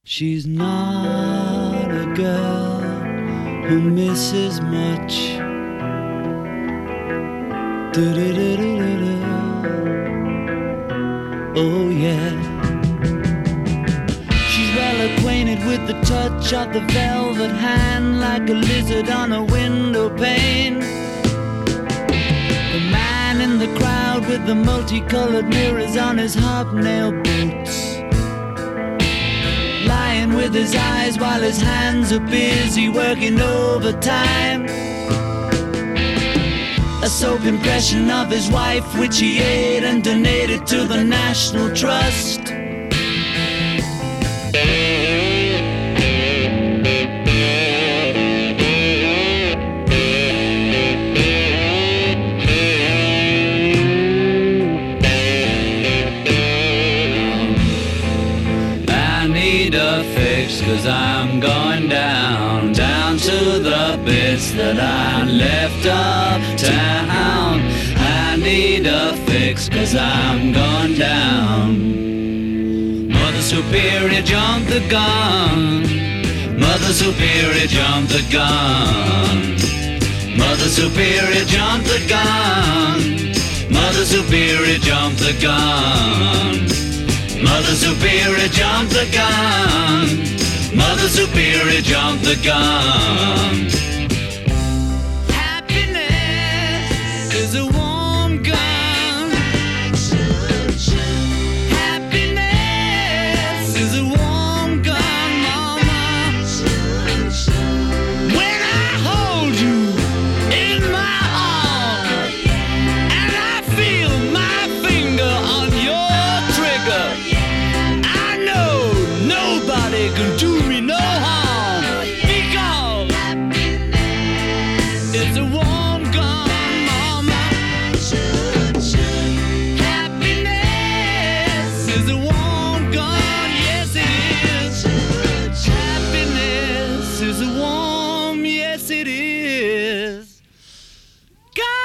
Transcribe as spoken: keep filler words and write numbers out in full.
She's not a girl who misses much. Do-do-do-do-do-do. Oh yeah. She's well acquainted with the touch of the velvet hand, like a lizard on a window pane. The man in the crowd with the multicolored mirrors on his hobnail boots, lying with his eyes while his hands are busy working overtime. A soap impression of his wife, which he ate and donated to the National Trust. I need a fix, 'cause I'm going down, down to the bits that I left uptown. I need a fix, 'cause I'm going down. Mother Superior, jump the gun. Mother Superior, jump the gun. Mother Superior, jump the gun. Mother Superior, jump the gun. Mother Superior, jump the gun. Mother Superior, jump the gun. Happiness is a warm gun. Happiness is a warm gun, mama. When I hold you in my arms and I feel my finger on your trigger, I know nobody can do me no harm, because it's a warm gun, mama. Happiness is a warm gun, yes it is. Happiness is a warm, yes it is. God.